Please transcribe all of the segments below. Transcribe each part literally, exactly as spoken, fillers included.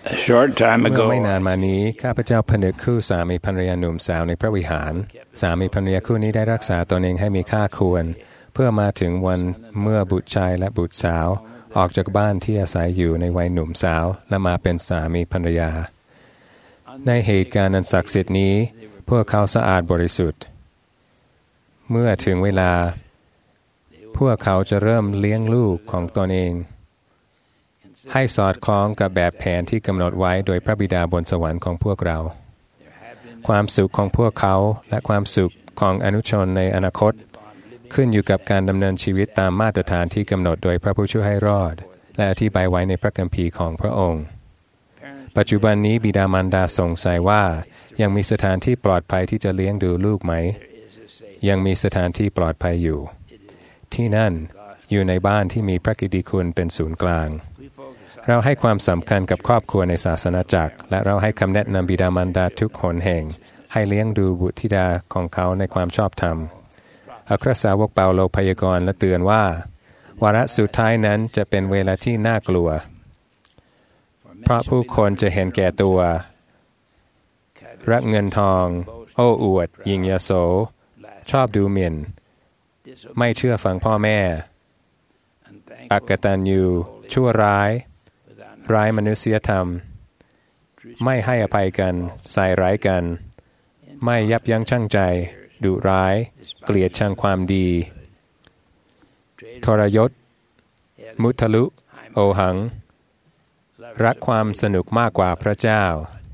A short time เมื่อ ago, ไม่นานมานี้ข้าพเจ้าผนึกคู่สามีภรรยาหนุ่มสาวในพระวิหารสามีภรรยาคู่นี้ได้รักษาตนเองให้มีค่าควรเพื่อมาถึงวันเมื่อบุตรชายและบุตรสาวออกจากบ้านที่อาศัยอยู่ในวัยหนุ่มสาวและมาเป็นสามีภรรยาในเหตุการณ์อันศักดิ์สิทธิ์นี้พวกเขาสะอาดบริสุทธิ์เมื่อถึงเวลาพวกเขาจะเริ่มเลี้ยงลูกของตนเองให้สอดคล้องกับแบบแผนที่กำหนดไว้โดยพระบิดาบนสวรรค์ของพวกเราความสุขของพวกเขาและความสุขของอนุชนในอนาคตขึ้นอยู่กับการดำเนินชีวิตตามมาตรฐานที่กำหนดโดยพระผู้ช่วยให้รอดและอธิบายไว้ในพระคัมภีร์ของพระองค์ปัจจุบันนี้บิดามารดาสงสัยว่ายังมีสถานที่ปลอดภัยที่จะเลี้ยงดูลูกไหมยังมีสถานที่ปลอดภัยอยู่ที่นั่นอยู่ในบ้านที่มีพระกิตติคุณเป็นศูนย์กลางเราให้ความสำคัญกับครอบครัวในศาสนาจักรและเราให้คำแนะนำบิดามารดาทุกหนแห่งให้เลี้ยงดูบุตรธิดาของเขาในความชอบธรรมอัครสาวกเปาโลพยากรณ์และเตือนว่าวาระสุดท้ายนั้นจะเป็นเวลาที่น่ากลัวเพราะผู้คนจะเห็นแก่ตัวรักเงินทองโอ้อวดยิงยโสชอบดูหมิ่นไม่เชื่อฟังพ่อแม่อกตัญญูชั่วร้ายร้ายมนุษยธรรมไม่ให้อภัยกันใส่ร้ายกันไม่ยับยั้งชั่งใจดุร้ายเกลียดชังความดีทรยศมุทะลุโอหังรักความสนุกมากกว่าพระเจ้า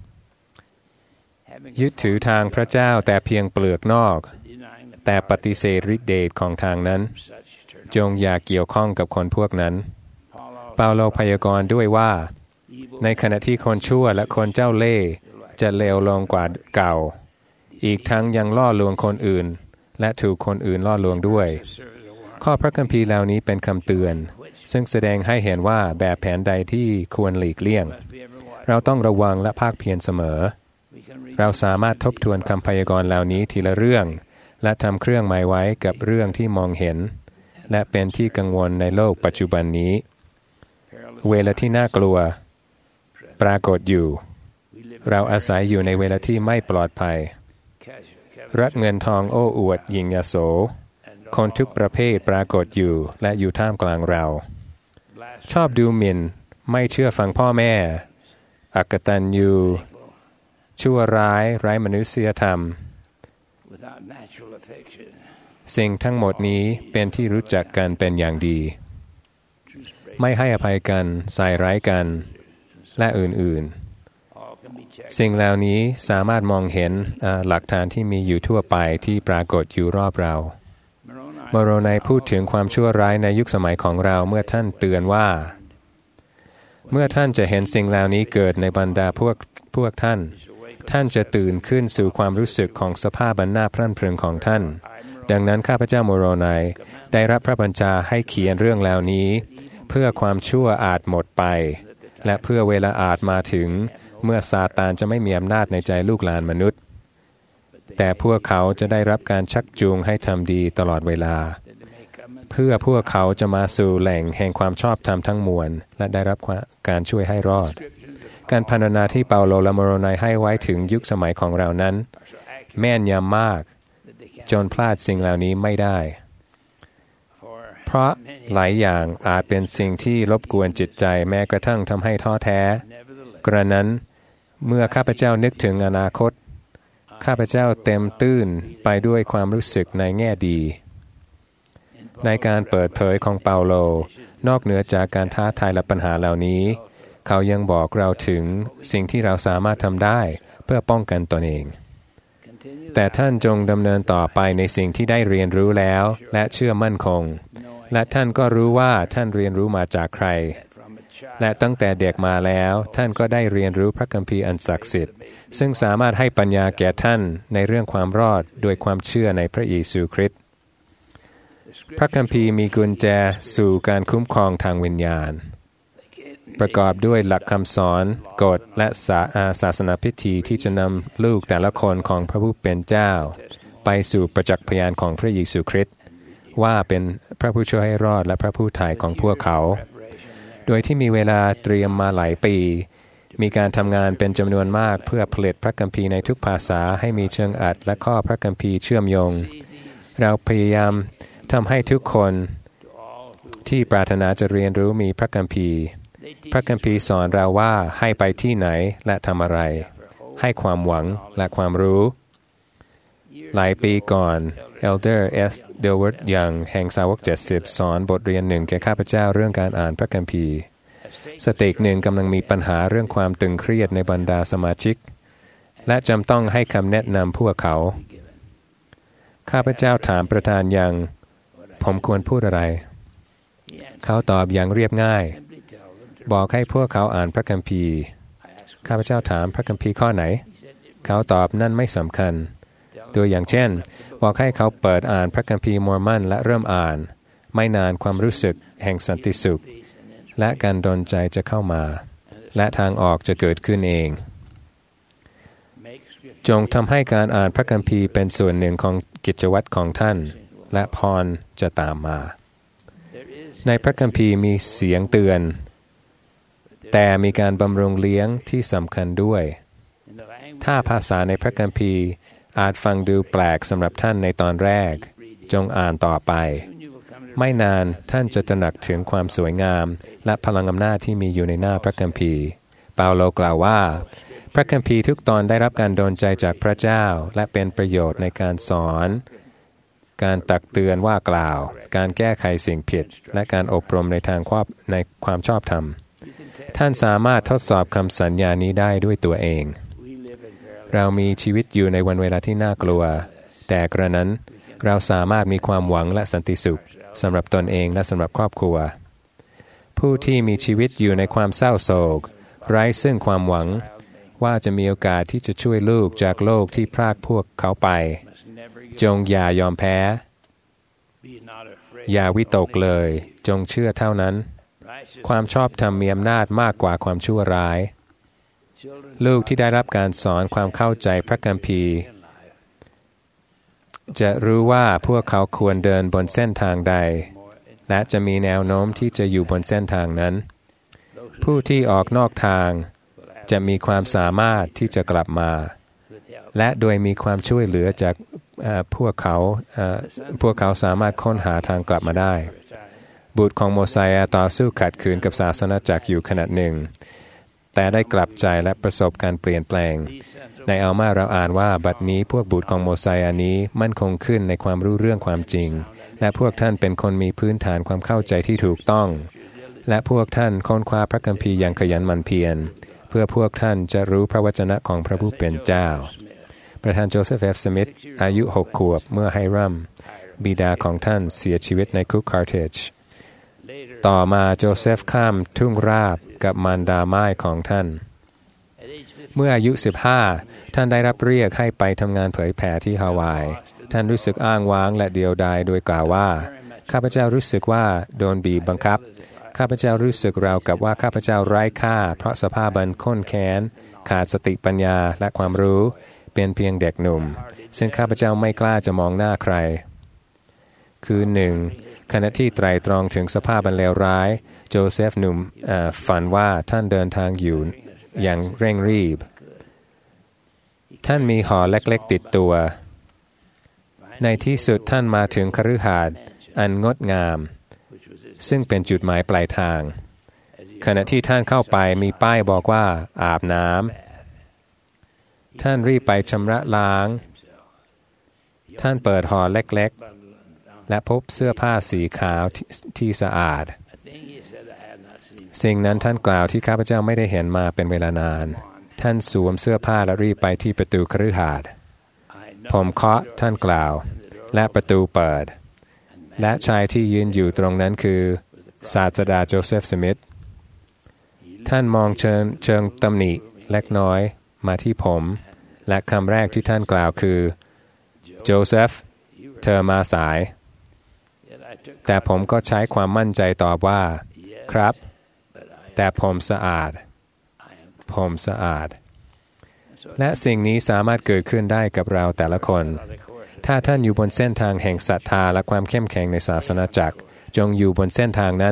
ยึดถือทางพระเจ้าแต่เพียงเปลือกนอกแต่ปฏิเสธฤทธิเดชของทางนั้นจงอย่าเกี่ยวข้องกับคนพวกนั้นเปาโลพยากรณ์ด้วยว่าในขณะที่คนชั่วและคนเจ้าเล่ห์จะเลวลงกว่าเก่าอีกทั้งยังล่อลวงคนอื่นและถูกคนอื่นล่อลวงด้วยข้อพระคัมภีร์เหล่านี้เป็นคำเตือนซึ่งแสดงให้เห็นว่าแบบแผนใดที่ควรหลีกเลี่ยงเราต้องระวังและภาคเพียรเสมอเราสามารถทบทวนคำพยากรณ์เหล่านี้ทีละเรื่องและทำเครื่องหมายไว้กับเรื่องที่มองเห็นและเป็นที่กังวลในโลกปัจจุบันนี้เวลาที่น่ากลัวปรากฏอยู่เราอาศัยอยู่ในเวลาที่ไม่ปลอดภัยรักเงินทองโอ้อวดยิงยโสคนทุกประเภทปรากฏอยู่และอยู่ท่ามกลางเราชอบดูหมิ่นไม่เชื่อฟังพ่อแม่อกตัญญูชั่วร้ายไร้มนุษยธรรมสิ่งทั้งหมดนี้เป็นที่รู้จักกันเป็นอย่างดีไม่ให้อภัยกันใส่ร้ายกันและอื่นๆสิ่งเหล่านี้สามารถมองเห็นหลักฐานที่มีอยู่ทั่วไปที่ปรากฏอยู่รอบเราโมโรไนพูดถึงความชั่วร้ายในยุคสมัยของเราเมื่อท่านเตือนว่าเมื่อท่านจะเห็นสิ่งเหล่านี้เกิดในบรรดาพวกพวกท่านท่านจะตื่นขึ้นสู่ความรู้สึกของสภาพอันน่าพรั่นพรึงของท่านดังนั้นข้าพเจ้าโมโรไนได้รับพระบัญชาให้เขียนเรื่องเหล่านี้เพื่อความชั่วอาจหมดไปและเพื่อเวลาอาจมาถึงเมื่อซาตานจะไม่มีอำนาจในใจลูกหลานมนุษย์แต่พวกเขาจะได้รับการชักจูงให้ทำดีตลอดเวลาเพื่อพวกเขาจะมาสู่แหล่งแห่งความชอบธรรมทั้งมวลและได้รับการช่วยให้รอดการพรรณนาที่เปาโลและโมโรไนให้ไว้ถึงยุคสมัยของเรานั้นแม่นยำมากจนพลาดสิ่งเหล่านี้ไม่ได้เพราะหลายอย่างอาจเป็นสิ่งที่รบกวนจิตใจแม้กระทั่งทำให้ท้อแท้กระนั้นเมื่อข้าพเจ้านึกถึงอนาคตข้าพเจ้าเต็มตื้นไปด้วยความรู้สึกในแง่ดีในการเปิดเผยของเปาโลนอกเหนือจากการท้าทายและปัญหาเหล่านี้เขายังบอกเราถึงสิ่งที่เราสามารถทำได้เพื่อป้องกันตนเองแต่ท่านจงดำเนินต่อไปในสิ่งที่ได้เรียนรู้แล้วและเชื่อมั่นคงและท่านก็รู้ว่าท่านเรียนรู้มาจากใครและตั้งแต่เด็กมาแล้วท่านก็ได้เรียนรู้พระคัมภีร์อันศักดิ์สิทธิ์ซึ่งสามารถให้ปัญญาแก่ท่านในเรื่องความรอดด้วยความเชื่อในพระเยซูคริสต์พระคัมภีร์มีกุญแจสู่การคุ้มครองทางวิญญาณประกอบด้วยหลักคำสอนกฎและศาอาศาสนาพิธีที่จะนำลูกแต่ละคนของพระผู้เป็นเจ้าไปสู่ประจักษ์พยานของพระเยซูคริสต์ว่าเป็นพระผู้ช่วยให้รอดและพระผู้ไถ่ของพวกเขาโดยที่มีเวลาเตรียมมาหลายปีมีการทำงานเป็นจำนวนมากเพื่อผลิตพระคัมภีร์ในทุกภาษาให้มีเชิงอัดและข้อพระคัมภีร์เชื่อมโยงเราพยายามทำให้ทุกคนที่ปรารถนาจะเรียนรู้มีพระคัมภีร์พระคัมภีร์สอนเราว่าให้ไปที่ไหนและทำอะไรให้ความหวังและความรู้หลายปีก่อน Elder S. Delward Young แห่งสาวกเจ็ดสิบสอนบทเรียนหนึ่งแก่ข้าพเจ้าเรื่องการอ่านพระคัมภีร์สเต็กหนึ่งกำลังมีปัญหาเรื่องความตึงเครียดในบรรดาสมาชิกและจำต้องให้คำแนะนำพวกเขาข้าพเจ้าถามประธานยังผมควรพูดอะไรเขาตอบอย่างเรียบง่ายบอกให้พวกเขาอ่านพระคัมภีร์ข้าพเจ้าถามพระคัมภีร์ข้อไหนเขาตอบนั่นไม่สำคัญตัวอย่างเช่นบอกให้เขาเปิดอ่านพระคัมภีร์มอร์มอนและเริ่มอ่านไม่นานความรู้สึกแห่งสันติสุขและการดลใจจะเข้ามาและทางออกจะเกิดขึ้นเองจงทำให้การอ่านพระคัมภีร์เป็นส่วนหนึ่งของกิจวัตรของท่านและพรจะตามมาในพระคัมภีร์มีเสียงเตือนแต่มีการบำรุงเลี้ยงที่สำคัญด้วยถ้าภาษาในพระคัมภีร์อาจฟังดูแปลกสำหรับท่านในตอนแรกจงอ่านต่อไปไม่นานท่านจะตระหนักถึงความสวยงามและพลังอำนาจที่มีอยู่ในหน้าพระคัมภีร์เปาโลกล่าวว่าพระคัมภีร์ทุกตอนได้รับการดลใจจากพระเจ้าและเป็นประโยชน์ในการสอนการตักเตือนว่ากล่าวการแก้ไขสิ่งผิดและการอบรมในทางความในความชอบธรรมท่านสามารถทดสอบคำสัญญานี้ได้ด้วยตัวเองเรามีชีวิตอยู่ในวันเวลาที่น่ากลัวแต่กระนั้นเราสามารถมีความหวังและสันติสุขสำหรับตนเองและสำหรับครอบครัวผู้ที่มีชีวิตอยู่ในความเศร้าโศกไร้ซึ่งความหวังว่าจะมีโอกาสที่จะช่วยลูกจากโลกที่พรากพวกเขาไปจงอย่ายอมแพ้อย่าวิตกเลยจงเชื่อเท่านั้นความชอบธรรมมีอำนาจมากกว่าความชั่วร้ายลูกที่ได้รับการสอนความเข้าใจพระคัมภีร์จะรู้ว่าพวกเขาควรเดินบนเส้นทางใดและจะมีแนวโน้มที่จะอยู่บนเส้นทางนั้นผู้ที่ออกนอกทางจะมีความสามารถที่จะกลับมาและโดยมีความช่วยเหลือจากพวกเขาพวกเขาสามารถค้นหาทางกลับมาได้บุตรของโมไซอาต่อสู้ขัดขืนกับศาสนาจักรอยู่ขณะหนึ่งแต่ได้กลับใจและประสบการเปลี่ยนแปลงในอัลมาเราอ่านว่าบัดนี้พวกบุตรของโมไซอานี้มั่นคงขึ้นในความรู้เรื่องความจริงและพวกท่านเป็นคนมีพื้นฐานความเข้าใจที่ถูกต้องและพวกท่านค้นคว้าพระคัมภีร์อย่างขยันหมั่นเพียรเพื่อพวกท่านจะรู้พระวจนะของพระผู้เป็นเจ้าประธานโจเซฟ เอฟ สมิธอายุหกขวบเมื่อไฮรัมบิดาของท่านเสียชีวิตในคุกคาร์เทจต่อมาโจเซฟข้ามทุ่งราบกับมารดาม่ายของท่านเมื่ออายุสิบห้าท่านได้รับเรียกให้ไปทำงานเผยแผ่ที่ฮาวายท่านรู้สึกอ้างว้างและเดียวดายโดยกล่าวว่าข้าพเจ้ารู้สึกว่าโดนบีบบังคับข้าพเจ้ารู้สึกราวกับว่าข้าพเจ้าไร้ค่าเพราะสภาพอันข้นแค้นขาดสติปัญญาและความรู้เป็นเพียงเด็กหนุ่มซึ่งข้าพเจ้าไม่กล้าจะมองหน้าใครคือหนึ่งขณะที่ไตร่ตรองถึงสภาพอันเลวร้ายโจเซฟหนุ่มฝันว่าท่านเดินทางอยู่อย่างเร่งรีบท่านมีห่อเล็กๆติดตัวในที่สุดท่านมาถึงคฤหาสน์อันงดงามซึ่งเป็นจุดหมายปลายทางขณะที่ท่านเข้าไปมีป้ายบอกว่าอาบน้ำท่านรีบไปชำระล้างท่านเปิดห่อเล็กๆและพบเสื้อผ้าสีขาวท, ที่สะอาดสิ่งนั้นท่านกล่าวที่ข้าพเจ้าไม่ได้เห็นมาเป็นเวลานานท่านสวมเสื้อผ้าและรีบไปที่ประตูคฤหาสน์ผมเคาะท่านกล่าวและประตูเปิดและชายที่ยืนอยู่ตรงนั้นคือศาสดาโจเซฟสมิธท่านมองเชิงเชิงตำหนิเล็กน้อยมาที่ผมและคำแรกที่ท่านกล่าวคือโจเซฟเธอมาสายแต่ผมก็ใช้ความมั่นใจตอบว่าครับแต่ผมสะอาดผมสะอาดและสิ่งนี้สามารถเกิดขึ้นได้กับเราแต่ละคนถ้าท่านอยู่บนเส้นทางแห่งศรัทธาและความเข้มแข็งในศาสนาจักรจงอยู่บนเส้นทางนั้น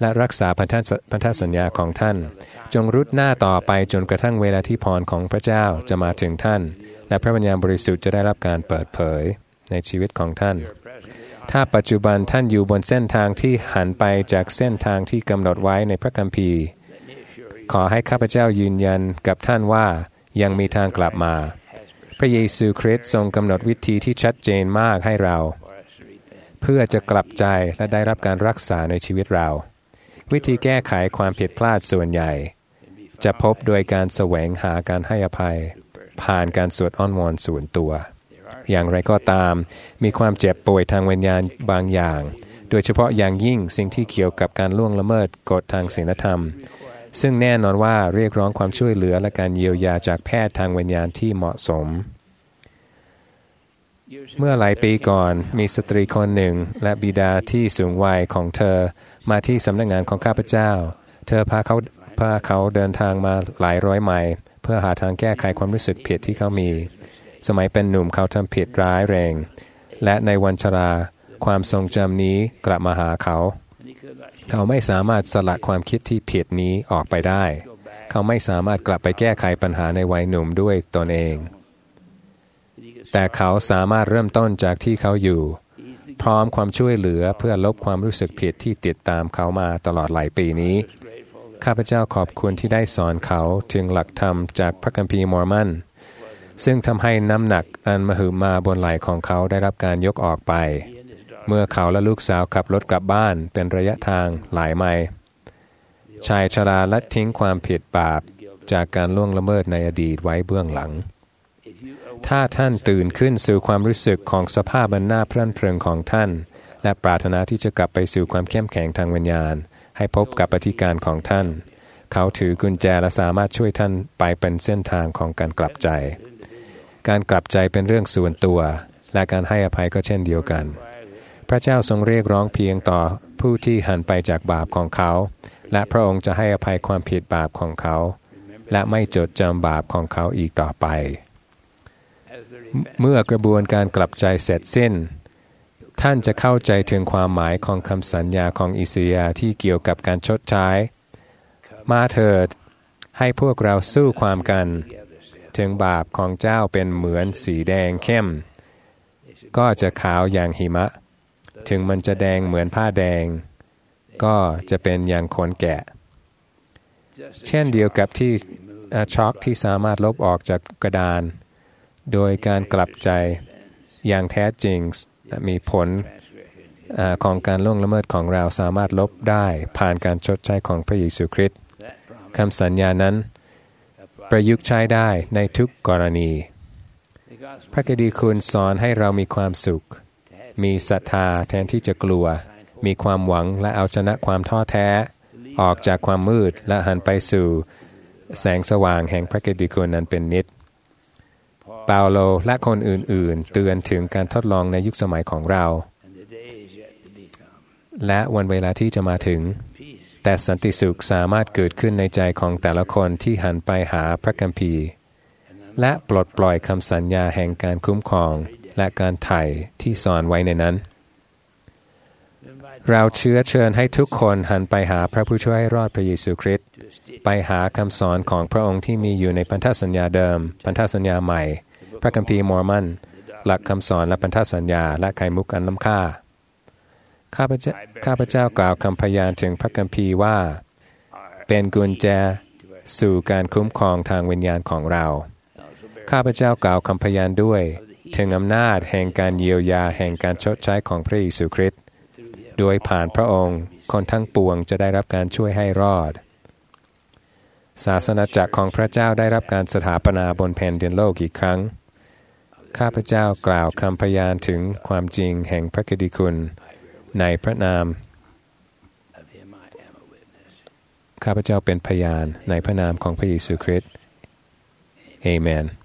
และรักษาพันธพันธสัญญาของท่านจงรุดหน้าต่อไปจนกระทั่งเวลาที่พรของพระเจ้าจะมาถึงท่านและพระวิญญาณบริสุทธิ์จะได้รับการเปิดเผยในชีวิตของท่านถ้าปัจจุบันท่านอยู่บนเส้นทางที่หันไปจากเส้นทางที่กำหนดไว้ในพระคัมภีร์ขอให้ข้าพเจ้ายืนยันกับท่านว่ายังมีทางกลับมาพระเยซูคริสต์ทรงกำหนดวิธีที่ชัดเจนมากให้เราเพื่อจะกลับใจและได้รับการรักษาในชีวิตเราวิธีแก้ไขความผิดพลาดส่วนใหญ่จะพบโดยการแสวงหาการให้อภัยผ่านการสวดอ้อนวอนส่วนตัวอย่างไรก็ตามมีความเจ็บป่วยทางวิญญาณบางอย่างโดยเฉพาะอย่างยิ่งสิ่งที่เกี่ยวกับการล่วงละเมิดกฎทางศีลธรรมซึ่งแน่นอนว่าเรียกร้องความช่วยเหลือและการเยียวยาจากแพทย์ทางวิญญาณที่เหมาะสมเมื่อหลายปีก่อนมีสตรีคนหนึ่งและบิดาที่สูงวัยของเธอมาที่สำนักงานของข้าพเจ้าเธอพาเขาพาเขาเดินทางมาหลายร้อยไมล์เพื่อหาทางแก้ไขความรู้สึกผิดที่เขามีสมัยเป็นหนุ่มเขาทำผิดร้ายแรงและในวันชราความทรงจำนี้กลับมาหาเขาเขาไม่สามารถสละความคิดที่ผิดนี้ออกไปได้เขาไม่สามารถกลับไปแก้ไขปัญหาในวัยหนุ่มด้วยตนเองแต่เขาสามารถเริ่มต้นจากที่เขาอยู่พร้อมความช่วยเหลือเพื่อลบความรู้สึกผิดที่ติดตามเขามาตลอดหลายปีนี้ข้าพเจ้าขอบคุณที่ได้สอนเขาถึงหลักธรรมจากพระคัมภีร์มอร์มอนซึ่งทำให้น้ำหนักอันมหึมาบนไหล่ของเขาได้รับการยกออกไปเมื่อเขาและลูกสาวขับรถกลับบ้านเป็นระยะทางหลายไมล์ชายชราละทิ้งความผิดบาปจากการล่วงละเมิดในอดีตไว้เบื้องหลังถ้าท่านตื่นขึ้นสู่ความรู้สึกของสภาพอันน่าเพลินเพลินของท่านและปรารถนาที่จะกลับไปสู่ความเข้มแข็งทางวิญญาณให้พบกับอธิการของท่านเขาถือกุญแจและสามารถช่วยท่านไปเป็นเส้นทางของการกลับใจการกลับใจเป็นเรื่องส่วนตัวและการให้อภัยก็เช่นเดียวกันพระเจ้าทรงเรียกร้องเพียงต่อผู้ที่หันไปจากบาปของเขาและพระองค์จะให้อภัยความผิดบาปของเขาและไม่จดจำบาปของเขาอีกต่อไปเมื่อกระบวนการกลับใจเสร็จสิ้นท่านจะเข้าใจถึงความหมายของคำสัญญาของอิสยาห์ที่เกี่ยวกับการชดใช้มาเถิดให้พวกเราสู้ความกันถึงบาปของเจ้าเป็นเหมือนสีแดงเข้มก็จะขาวอย่างหิมะถึงมันจะแดงเหมือนผ้าแดงก็จะเป็นอย่างขนแกะเช่นเดียวกับที่ช็อกที่สามารถลบออกจากกระดานโดยการกลับใจอย่างแท้จริงมีผลของการล่วงละเมิดของเราสามารถลบได้ผ่านการชดใช้ของพระเยซูคริสต์คำสัญญานั้นประยุกต์ใช้ได้ในทุกกรณีพระกิตติคุณสอนให้เรามีความสุขมีศรัทธาแทนที่จะกลัวมีความหวังและเอาชนะความท้อแท้ออกจากความมืดและหันไปสู่แสงสว่างแห่งพระกิตติคุณนั้นเป็นนิจเปาโลและคนอื่นๆเตือนถึงการทดลองในยุคสมัยของเราและวันเวลาที่จะมาถึงแต่สันติสุขสามารถเกิดขึ้นในใจของแต่ละคนที่หันไปหาพระคัมภีร์และปลดปล่อยคำสัญญาแห่งการคุ้มครองและการไถ่ที่ซ่อนไว้ในนั้นเราเชื้อเชิญให้ทุกคนหันไปหาพระผู้ช่วยให้รอดพระเยซูคริสต์ไปหาคำสอนของพระองค์ที่มีอยู่ในพันธสัญญาเดิมพันธสัญญาใหม่พระคัมภีร์มอร์มอนหลักคำสอนและพันธสัญญาและไข่มุกอันล้ำค่าข้าพเจ้าข้าพเจ้ากล่าวคำพยานถึงพระคัมภีร์ว่าเป็นกุญแจสู่การคุ้มครองทางวิญญาณของเราข้าพเจ้ากล่าวคำพยานด้วยถึงอำนาจแห่งการเยียวยาแห่งการชดใช้ของพระเยซูคริสต์โดยผ่านพระองค์คนทั้งปวงจะได้รับการช่วยให้รอดศาสนาจักรของพระเจ้าได้รับการสถาปนาบนแผ่นดินโลกอีกครั้งข้าพเจ้ากล่าวคำพยานถึงความจริงแห่งพระกิตติคุณในพระนามข้าพเจ้าเป็นพยานในพระนามของพระเยซูคริสต์อาเมน